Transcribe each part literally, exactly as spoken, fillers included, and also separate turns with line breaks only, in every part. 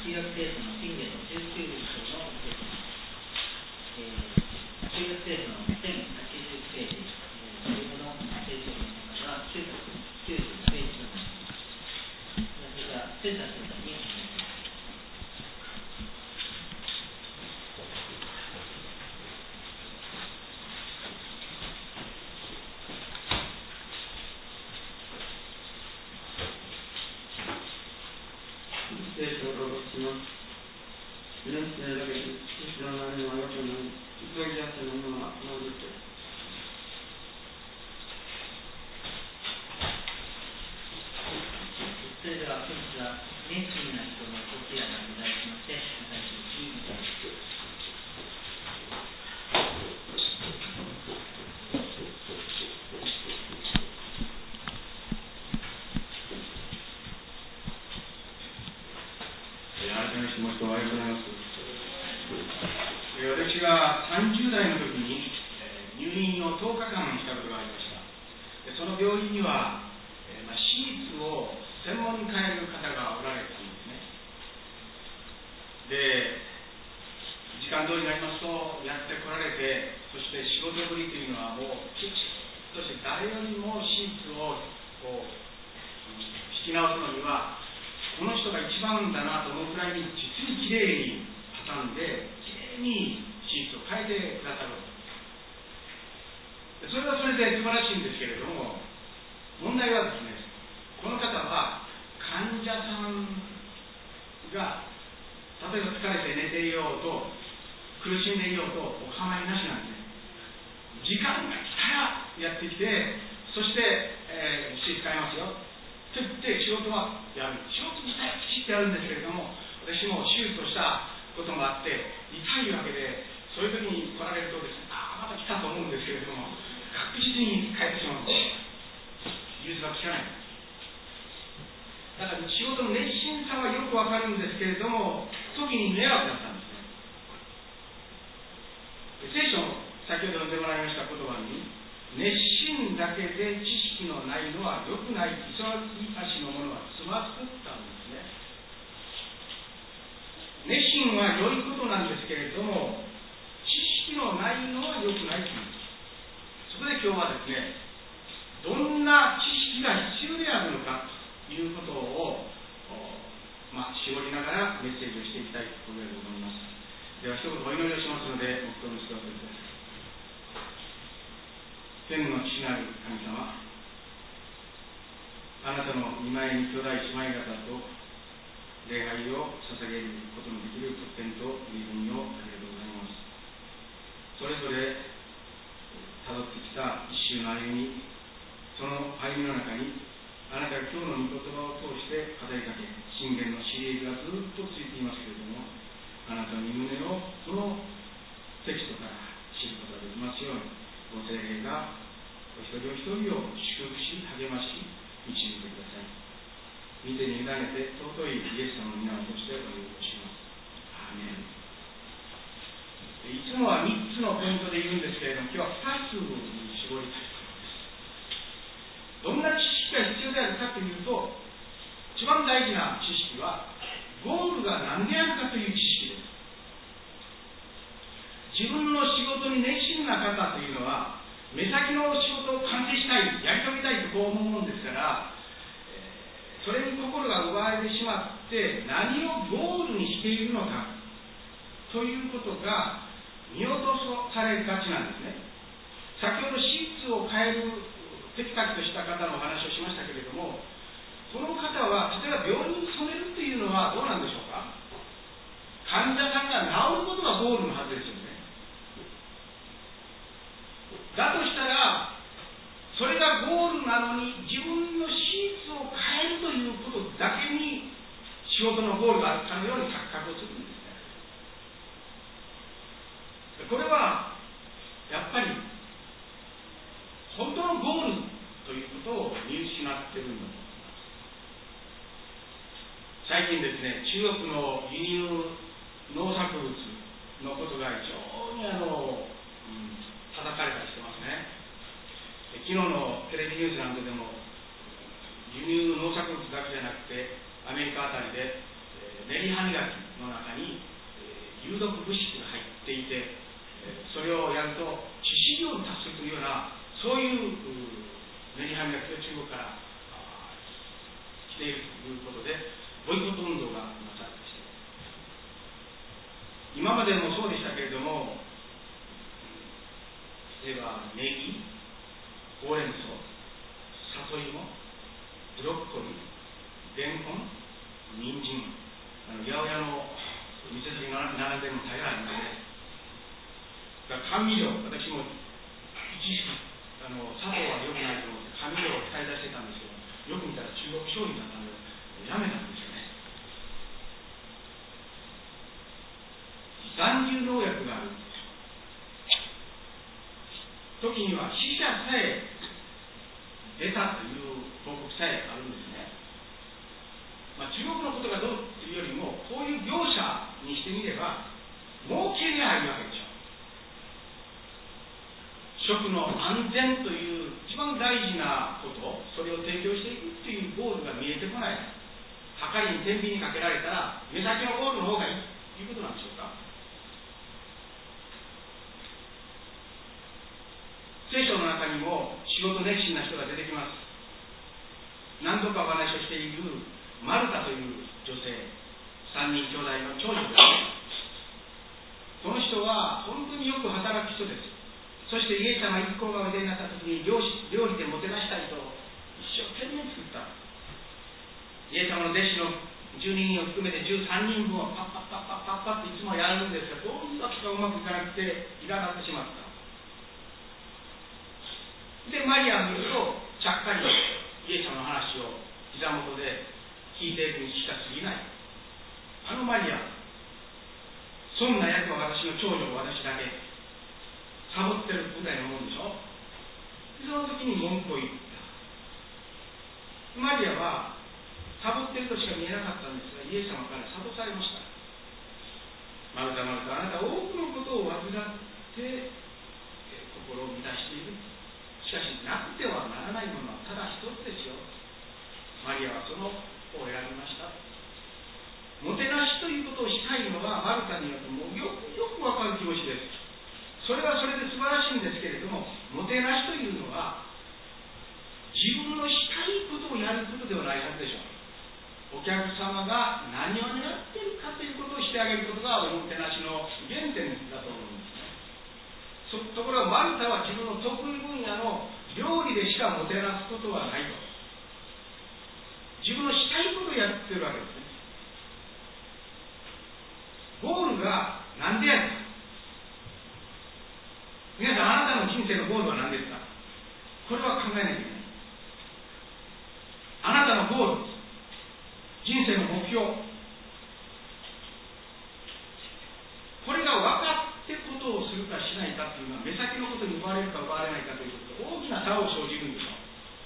旧約聖書の信玄のじゅうきゅう章の聖書、えー、旧約聖書のせんはちじゅうページ、えー、英語の聖書の中はきゅうひゃくきゅうじゅうページとなります。それから聖書のにお願いします。
聖書を朗読します。命のだけに父の名にはよくない。急ぎ足のものは守って。
それでは本日は熱心な人のお通夜がございまして、私にいただきます。
もう一度おはようございます。私がさんじゅう代の時に入院をとおかかんしたことがありました。その病院には手術を専門に変える方がおられたんですね。で、時間通りになりますとやってこられて、そして仕事ぶりというのはもうきちっとして誰よりも手術をこう引き直すのにはこの人が一番だなと思うくらいに実にきれいに畳んできれいに手術を変えてくださる。それはそれで素晴らしいんですけれども、問題はですね、この方は患者さんが例えば疲れて寝ていようと苦しんでいようとお構いなしなんですね。時間が来たらやってきて、そして、えー、手術変えますよと言って仕事はやる。仕事自体はきちっとやるんですけれども、私も手術をしたこともあって痛いわけで、そういう時に来られるとですね、ああまた来たと思うんですけれども、確実に帰ってしまうんです。融通が効かない。だから仕事の熱心さはよくわかるんですけれども、時に迷惑だったんですね。聖書、先ほど読んでもらいました言葉に、熱心だけで知識のないのは良くない、急ぎ足のものはつまずくったんですね。熱心は良いことなんですけれども、知識のないのは良くないという。そこで今日はですね、どんな知識が必要であるのかということを、まあ、絞りながらメッセージをしていきたいと思います。では一言お祈りをしますので、黙祷にしておいてください。天の父なる神様、あなたの御前に兄弟姉妹方と礼拝を捧げることのできる特権と恵みをありがとうございます。それぞれたどってきた一周の歩み、その歩みの中にあなたが今日の御言葉を通して語りかけ、信玄のシリーズがずっと続いていますけれども、あなたの御胸をそのテキストから知ることができますように、ご聖霊がお一人お一人を祝福し、励まし、導いてください。御手に委ねて尊いイエス様の皆を通してお祈りします。アーメン。いつもはみっつのポイントで言うんですけれども、今日はふたつに絞りたいと思います。どんな知識が必要であるかというと、一番大事な知識はゴールが何であるかという知識です。自分の仕事に熱心な方というのは、目先の仕事を完成したい、やり遂げたいとこう思うもんですから、えー、それに心が奪われてしまって何をゴールにしているのかということが見落とされがちなんですね。先ほど手術を変えるテキパキとした方のお話をしましたけれども、その方は例えば病院に勤めるというのはどうなんでしょうか。患者さんが治ることがゴールのはずですよね。だとしたら、それがゴールなのに自分の手術を変えるということだけに仕事のゴールがあるかのように錯覚をするんですね。これはやっぱり本当のゴールということを見失っているんだと思います。最近ですね、中国の輸入農作物のことが非常にあの、うん、叩かれたりしてますね。昨日のテレビニュースなんかでも輸入農作物だけじゃなくてアメリカあたりで熱練り歯磨きの中に、えー、有毒物質が入っていて、えー、それをやると致死量に達するというような、そういう練り歯磨きが中国から来ているということで、ボイコット運動がなされました。今までもそうでしたけれども、例えばネギ、ほうれん草、里芋、ブロッコリー、レンコン、人参、あの八百屋の店先に並んでるの大変ありますね。甘味料、私も一時期あの砂糖は良くないと思って甘味料を使い出してたんですけど、よく見たら中国商品だったのでやめたんですよね。残留農薬がある時には死者さえ出たという報告さえあるんですね。まあ、中国のことがどうというよりも、こういう業者にしてみれば儲けがあるわけでしょう。食の安全という一番大事なこと、それを提供していくというゴールが見えてこない。はかりに天秤にかけられたら目先のゴールの方がいいということなんでしょうか。聖書の中にも仕事熱心な人が出てきます。何度かお話をしているマルタという女性、三人兄弟の長女です。この人は本当によく働く人です。そしてイエス様一行がお出になった時に料理料理でもてなしたいと一生懸命作った。イエス様の弟子のじゅうににんを含めてじゅうさんにんぶんをパッパッパッパッパッパッといつもやるんですが、どんだけがうまくいかなくていらなってしまった。でマリアを見るとちゃっかりイエス様の話を膝元で聞いているにしか過ぎない。あのマリア、そんな役は私の長女、私だけサボってるみたいなもんでしょ。その時に文句を言った。マリアはサボってるとしか見えなかったんですが、イエス様からサボされました。マルタマルタ、あなた多くのことを患って心を満たしている。しかしなくてはならないものはただ一つですよ。マリアはその子を選びました。もてなしということをしたいのはマルタによってもよくよくわかる気持ちです。それはそれで素晴らしいんですけれども、もてなしというのは自分のしたいことをやることではないはずでしょう。お客様が何を狙っているかということをしてあげることがおもてなしの原点だと思うんですね。ところがマルタは自分の得意分野の料理でしかもてなすことはないと。自分のしたいことをやってるわけですね。ゴールが何でやるか。皆さん、あなたの人生のゴールは何ですか。これは考えなきゃいけない。あなたのゴール、人生の目標、これが分かってことをするかしないかというのは、目先のことに奪われるか奪われないかということで大きな差を生じるんでしょ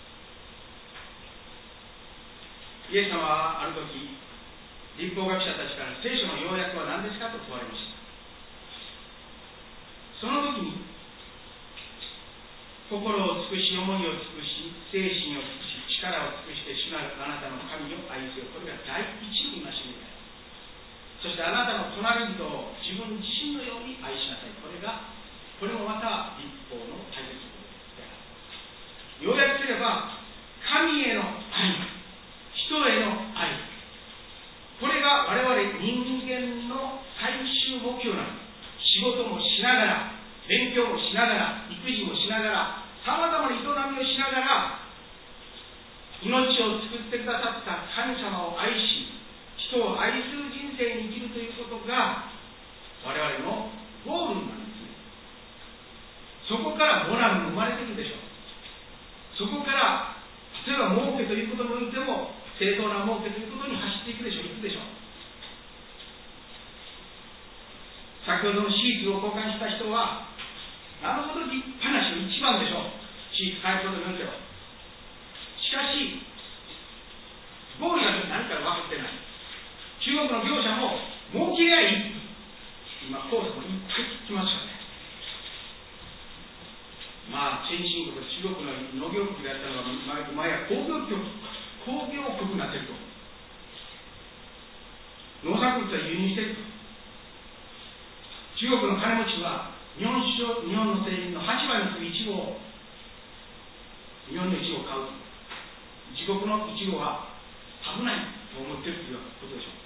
う。イエス様はある時、律法学者たちから聖書の要約は何ですかと問われました。その時に、心を尽くし、思いを尽くし、精神を尽くし、力を尽くして主なるあなたの神を愛せよ。これが第一の戒めである。そしてあなたの隣人を自分自身のように愛しなさい。これが、これもまた律法の大切なことである。要約すれば、神への愛、人への愛、これが我々人間の最終目標なんです。仕事もしながら、勉強もしながら、育児もしながら、さまざまな営みをしながら、命を作ってくださった神様を愛し、人を愛する人生に生きるということが我々のゴールなんですね。そこからモラルも生まれてくるでしょう。そこから例えば儲けということにおいても正当な儲けということに走っていくでしょう、いくでしょう。先ほどのシーツを交換した人はなるほど立派な人、一番でしょう、シーツ変えることによっては。しかしゴールが何か分かってない。中国の業者も儲けがいい。今コースもいっぱい来ましたね。まあ先進国、中国の農業国であったのが前は工業局工業国になっていると。農作
物は輸入していると。中国の金持ちは日本市場、日本の製品のはちばいにするイチゴを、日本のイチゴを買う。自国のイチゴは危ないと思っているということでしょ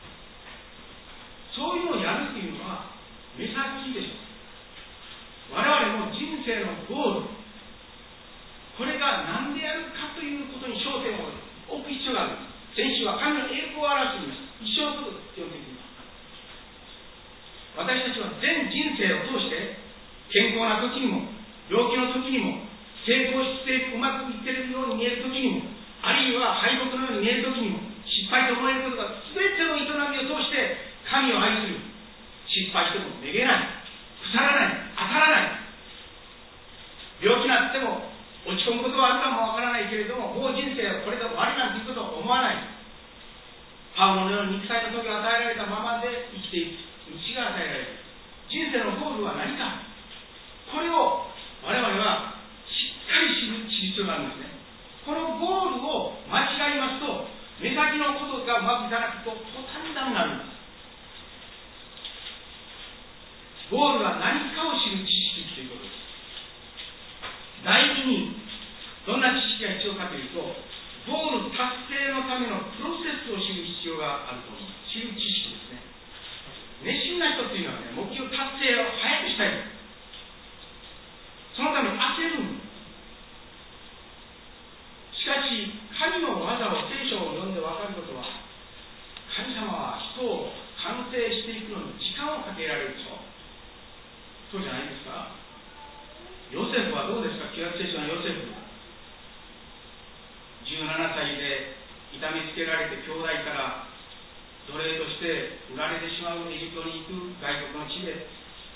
う。そういうのをやるというのは目先でしょう。我々も人生のゴール、これが何でやるかということに焦点を置く必要がある。先週は神の栄光を表していました。一生のことと呼んでいます。私たちは全人生を通して健康な時にも病気の時にも成功してうまくいっているように見える時にも、あるいは敗北のように見える時にも、失敗と思えることが全ての営みを通して神を愛する。失敗してもめげない、腐らない、当たらない。病気になっても落ち込むことはあるかもわからないけれども、もう人生はこれで終わりなんていうことを思わない。パウロのように肉体の時を与えられたままで生きていく道が与えられる。人生のゴールは何か、これを我々はしっかり知る必要があるんですね。このゴールを間違いますと、目先のことがうまくいかなくと途端にダメになるんです。ゴールは何かを知る知識ということです。第二にどんな知識が必要かというと、ゴール達成のためのプロセスを知る必要があると思います。知る知識ですね。熱心な人っていうのはね、目標達成を早くしたい。そのために焦るんです。しかし、神の技を聖書を読んで分かることは、神様は人を完成していくのに時間をかけられるでしょ。そうじゃないですか。ヨセフはどうですか。旧約聖書のヨセフ、じゅうななさいで痛めつけられて兄弟から奴隷として売られてしまうエジプトに行く外国の地で、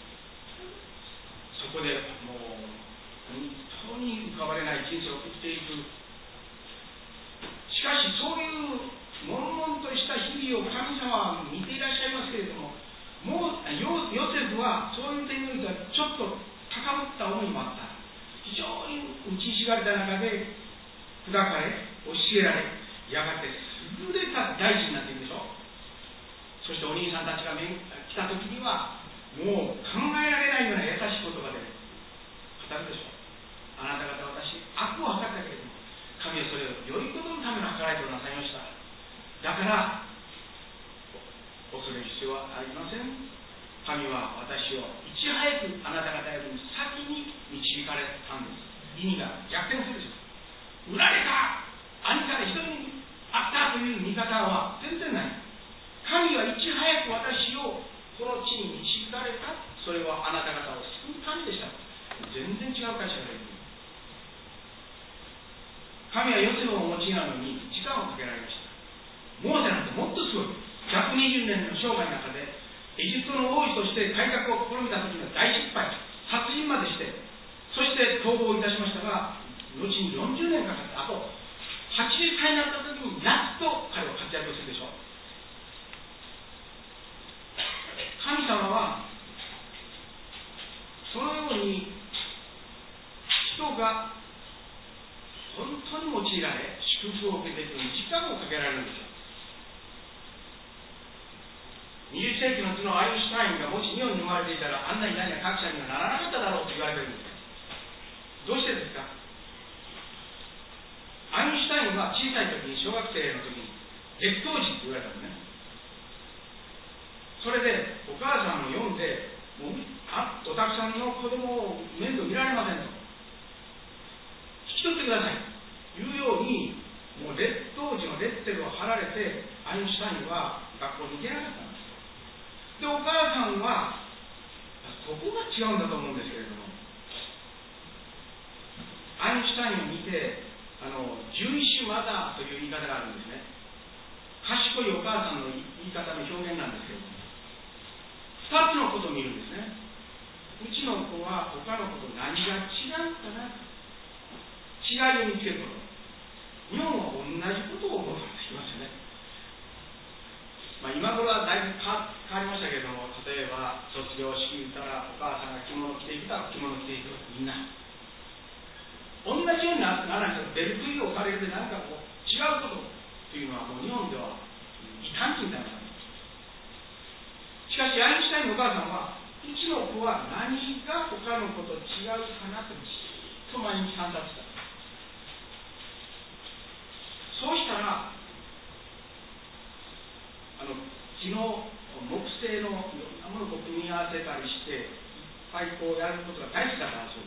そこでもう本当に浮かばれない人生を送っていく。しかしそういう悶々とした日々を神様は見ていらっしゃいますけれども、もうヨセフはそういう点においてはちょっと高ぶった思いもあった。非常に打ちひしがれた中で砕かれ教えられ、やがて優れた大臣になっていくでしょ。そしてお兄さんたちが来た時にはもう考えられないような優しい言葉で語るでしょう。あなた方、私悪を図ったけれども神はそれを良いことのための計らいとなさいました。だから恐れる必要はありません。神は私をいち早くあなた方よりも先に導かれたんです。意味が逆転するでしょう。売られた、兄から一人にあったという見方は全然ない。神はいち早く私をこの地に導かれた。それはあなた方を救うためでした。全然違う会社がいる。神はヨセフをお持ちなのに時間をかけられました。モーセなんてもっとすごい。ひゃくにじゅうねんの生涯の中でエジプトの王子として改革を試みた時の大失敗、殺人までして、そして逃亡いたしましたが、後によんじゅうねんかかって、あとはちじゅっさいになった時にやっと彼は活躍するでしょう。神様はそのように人が本当に用いられ祝福を受けていくのに時間をかけられるんですよ。にじゅっせいきのうちのアインシュタインがもし日本に生まれていたら、あんな偉大な学者にはならなかっただろうと言われているんです。どうしてですか。アインシュタインは小さい時に、小学生の時に劣等児って言われたんですね。それでお母さんを呼んで、もうあおたくさんの子供を面倒見られませんと、引き取ってくださいというように、もう劣等児のレッテルを貼られて、アインシュタインは学校に行けなかったんです。で、お母さんはそこが違うんだと思うんですけれども、アインシュタインを見て、あのジュイッシュマザーという言い方があるんですね。賢いお母さんの言い方の表現なんですけれども、ふたつのことを見るんですね。うちの子は他の子と何が違うかな、違いを見つけること。日本は同じことを思ってきますよね。まあ、今頃はだいぶ変わりましたけれども、例えば卒業式言ったらお母さんが着物を着ていくたら着物を着ていくと、みんな同じようにならないと、ベルトイを置かれるでなんかこう違うことというのはもう日本では異端児になります。 にお母さんは、うちの子は何が他の子と違うかなとじっと毎日観察した。そうしたら、あの木の木製のいろんなものを組み合わせたりして、いっぱいこうやることが大好きだったそう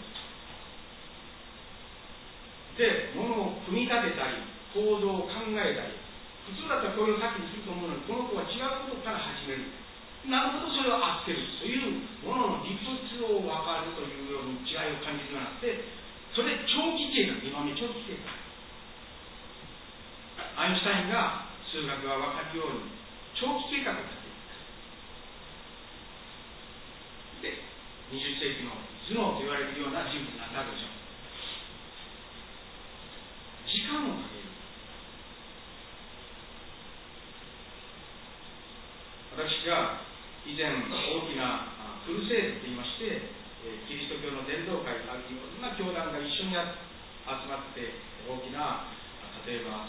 です。で、物を組み立てたり、構造を考えたり、普通だったらこれを先にすると思うのに、この子は違うことから始める。なるほど、それを合ってるというものの理屈を分かるというように違いを感じるようになって、それで長期計画、今目長期計画。アインシュタインが数学が分かるように長期計画を立ていく。で、にじゅっ世紀の頭脳と言われるような人物になったわけでしょう。時間をかける。私が以前大きなクルセードといいまして、キリスト教の伝道会があるいろんな教団が一緒に集まって大きな、例えば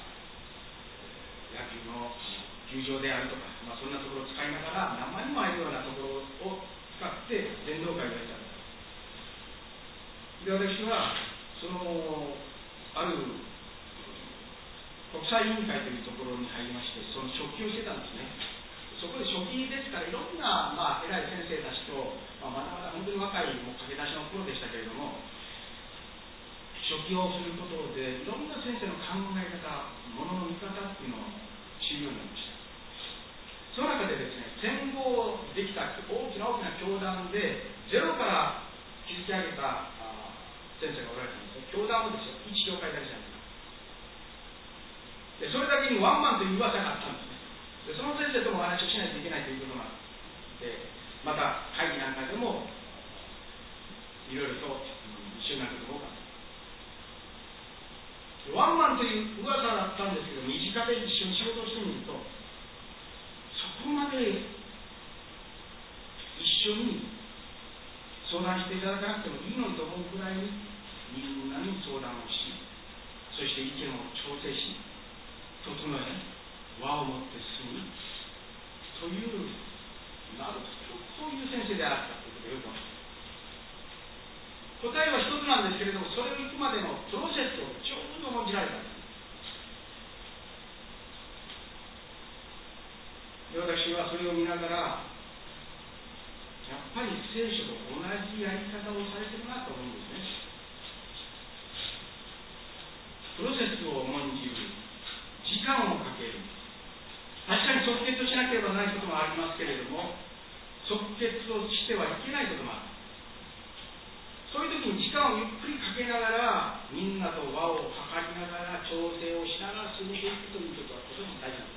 野球の球場であるとか、まあ、そんなところを使いながら何万人も入るようなところを使って伝道会がやったんです。で、私はそのある国際委員会というところに入りまして、その書記をしてたんですね。そこで書記ですからいろんな、まあ、偉い先生たちと、まあ、まだまだ本当に若いもう駆け出しの頃でしたけれども、書記をすることでいろんな先生の考え方、ものの見方っていうのを知るようになりました。その中でですね、戦後できた大きな大きな教団でゼロから築き上げた先生がおられたんですよ。教団をですよ、一教会だけじゃなくて、でそれだけにワンマンという噂があったんですね。でその先生ともお話をしないといけないということがあって、また会議なんかでもいろいろと、うん、一緒になることが多かった。ワンマンという噂だったんですけど、身近で一緒に仕事をしてみると、そこまで一緒に相談していただかなくてもいいのにと思うくらいにみんなに相談をし、そして意見を調整し、整え、和をもって進むという、なるほど、そういう先生であったということがよくわかる。答えは一つなんですけれども、それを行くまでのプロセスを上手に重んじられたんです。で、私はそれを見ながら、やっぱり聖書と同じやり方をされてるなと思うんですね。プロセスを重んじる、時間をかける。確かに即決をしなければならないこともありますけれども、即決をしてはいけないこともある。そういう時に時間をゆっくりかけながら、みんなと和を図りながら、調整をしながら進んでいくということはとても大事なん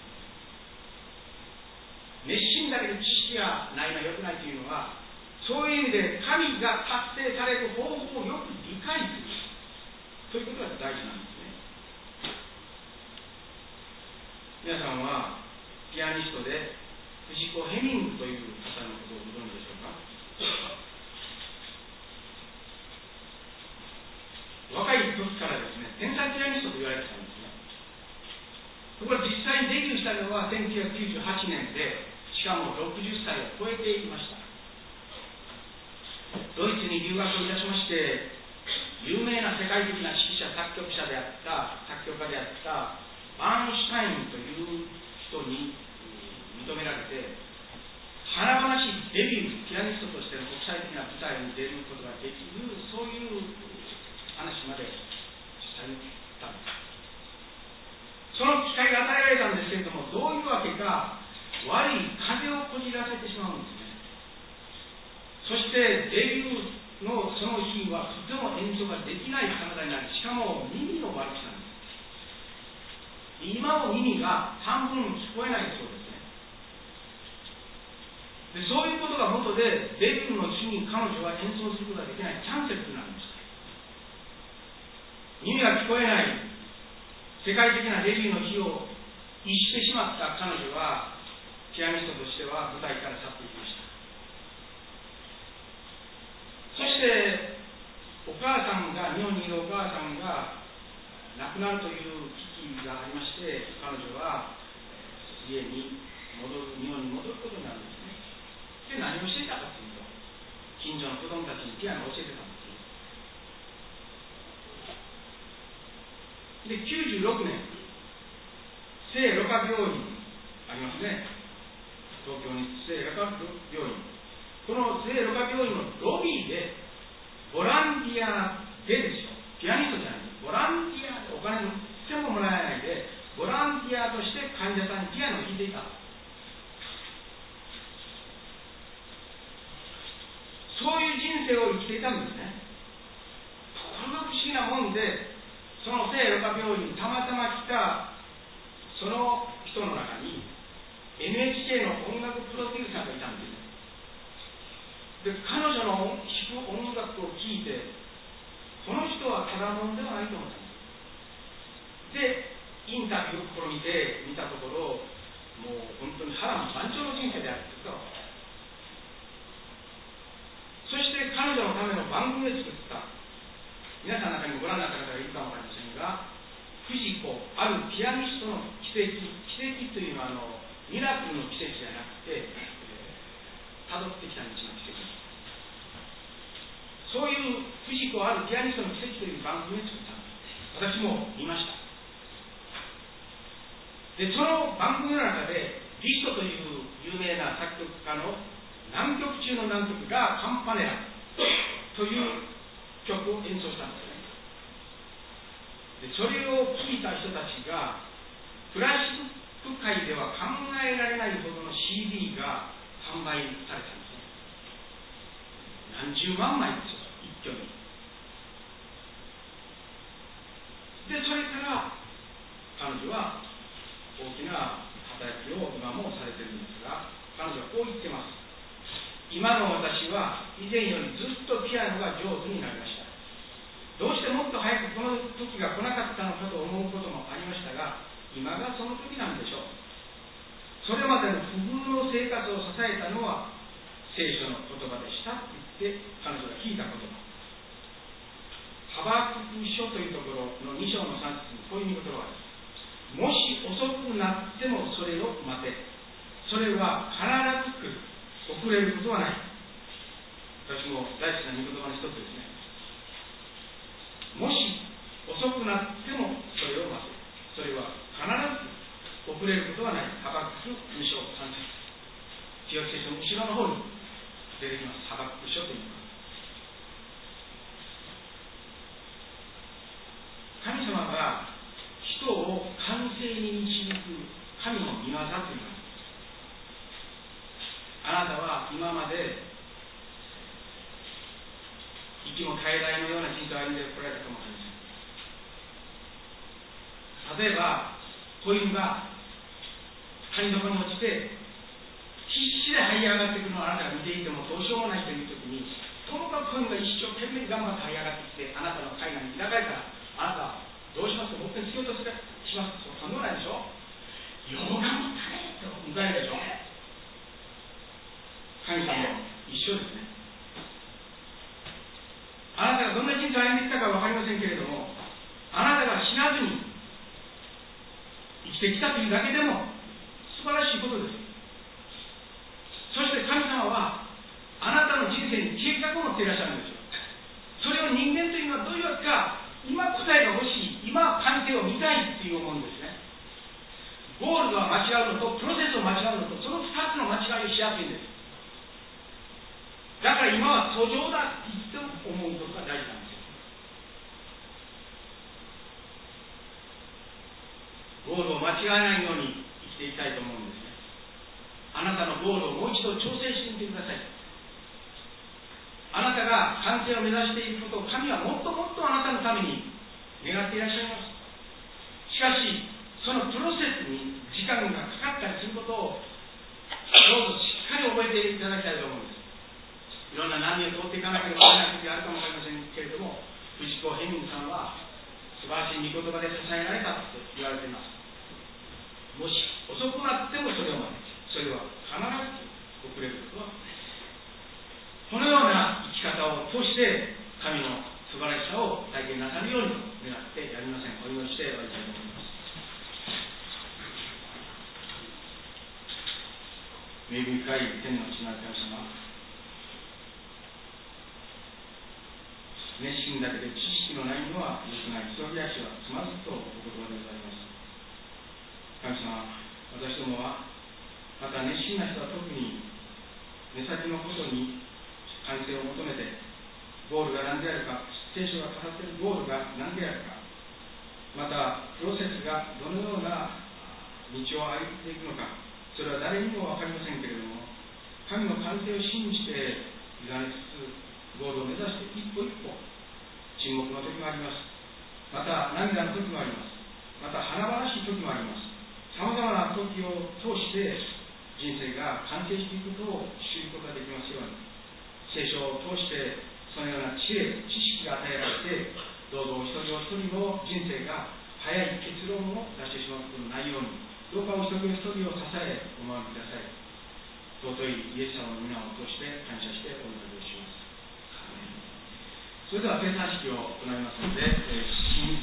です。熱心だけで知識がないのは良くないというのは、そういう意味で神が達成される方法をよく理解するということが大事なんですね。皆さんはピアニストで藤子ヘミングという方のことをご存知でしょうか。若い時からですね、天才ピアニストと言われてたんですね。ところが実際にデビューしたのはせんきゅうひゃくきゅうじゅうはちねんで、しかもろくじゅっさいを超えていました。ドイツに留学をいたしまして、有名な世界的な指揮者、作曲者であった、作曲家であったバーンシュタインという人に認められて、華々しいデビュー、ピアニストとしての国際的な舞台に出ることができる、そういう話までされたんです。その機会が与えられたんですけれども、どういうわけか、悪い風をこじらせてしまうんですね。そしてデビューのその日はとても演奏ができない体になり、しかも耳の悪さなんです。今も耳が半分聞こえないそうですね。で、そういうことが元でデビューの日に彼女は演奏することができない、キャンセルになりました。耳が聞こえない世界的なデビューの日を逸してしまった彼女はピアニストとしては舞台から去っていきました。そしてお母さんが、日本にいるお母さんが亡くなるという危機がありまして、彼女は家に戻る、日本に戻ることになるんですね。で、何できゅうじゅうろくねん、聖路加病院ありますね、東京に聖路加病院、この聖路加病院のロビーでボランティアでですよ、ピアニストじゃないです、ボランティアでお金も一銭ももらえないでボランティアとして患者さんにピアノを弾いていた。そういう人生を生きていたんですね。これが不思議なもんで、その聖路加病院にたまたま来たその人の中に エヌエイチケー の音楽プロデューサーがいたんです。で、彼女の弾く音楽を聴いて、この人はただもんではないと思ったんです。で、インタビューを試みて見たところ、もう本当に波乱万丈の人生であるんですよ。そして彼女のための番組を作った。皆さんの中にもご覧になった方がいるかもわかりませんが、藤子あるピアニストの奇跡、奇跡というのはあのミラクルの奇跡じゃなくて、たど、えー、ってきた道の奇跡。そういう藤子あるピアニストの奇跡という番組を作った。私も見ました。で、その番組の中でリストという有名な作曲家の難曲中の難曲がカンパネラという曲を演奏したんですね。で、それを聴いた人たちがクラシック界では考えられないほどの シーディー が販売されたんですね。何十万枚ですよ、一挙に。で、それから彼女は大きな働きを今もされているんですが、彼女はこう言ってます。今の私は以前よりずっとピアノが上手になりました。どうしてもっと早くこの時が来なかったのかと思うこともありましたが、今がその時なんでしょう。それまでの不遇の生活を支えたのは聖書の言葉でしたと言って彼女が聞いた言葉。ハバクク書というところのに章のさん節にこういう言葉があります。もし遅くなってもそれを待て。それは必ず来る。遅れることはない。私も大好きな御言葉の一つですね。もし遅くなってもそれを待て。それは必ず遅れることはない。ハバククに章さん節。旧約聖書の後ろの方に出てきます。ハバクク書というのは。神様が人を完成に導く神の御業というのは、あなたは今まで息も絶え絶えのような人生を歩んでこられたかもしれません。例えば子犬が谷底に落ちて必死で這い上がってくるのをあなたが見ていてもどうしようもないという時に、ともかく子犬が一生懸命頑張って這い上がってきてあなたの海岸に開かれたら、あなたはどうしますか？僕に突き落とします。そうとんでもないでしょ。よう頑張ったねと迎えるでしょ。神様も一緒ですね。あなたがどんな人生を歩んできたかは分かりませんけれども、あなたが死なずに生きてきたというだけでも素晴らしいことです。そして神様はあなたの人生に計画を持っていらっしゃるんですよ。それを人間というのはどういうわけか、今答えが欲しい、今完成を見たいという思うんですね。ゴールドは間違うのとプロセスを間違うのと、そのふたつの間違いをしやすいんです。だから今は途上だって言っても思うことが大事なんですよ。ゴールを間違えないように生きていきたいと思うんですね。あなたのゴールをもう一度挑戦してみてください。あなたが完成を目指していることを神はもっともっとあなたのために願っていらっしゃいます。しかしそのプロセスに時間がかかったりすることをどうぞしっかり覚えていただきたいと思うんです。いろんな波を通っていかなければならない時があるかもわかりませんけれども、藤子ヘミングさんは素晴らしい御言葉で支えられたと言われています。もし遅くなってもそれを待て。それは必ず遅れることはない。このような生き方を通して神の素晴らしさを体験なさるように願ってやりません。お祈りして終わりたいと思います。恵み深い天の父なる神様、熱心だけで知識のないのは良くない。そぎ足はつまずくと行
私どもは、また熱心な人は特に目先のことに完成を求めて、ゴールが何であるか、聖書が語っているゴールが何であるか、またプロセスがどのような道を歩いていくのか、それは誰にも分かりませんけれども、神の完成を信じて委ねつつ、ゴールを目指して一歩一歩、沈黙の時もあります。また涙の時もあります。また華々しい時もあります。さまざまな時を通して人生が完成していくことを知ることができますように、聖書を通してそのような知恵、知識が与えられて、どうぞお一人お一人の人生が早い結論を出してしまうことのないように、どうかお一人お一人を支えお守りください。尊いイエス様の皆を通して感謝してお祈りをします。それでは生産式を行いますので、えー